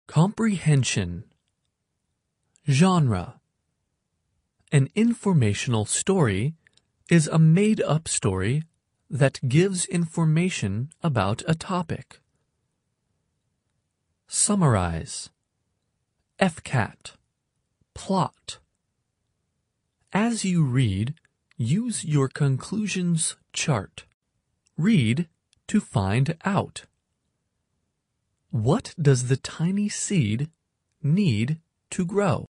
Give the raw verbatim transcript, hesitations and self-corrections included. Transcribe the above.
Comprehension. Genre. An informational story is a made-up story that gives information about a topic. Summarize. F CAT. Plot. As you read, use your conclusions chart. Read to find out. What does the tiny seed need to grow?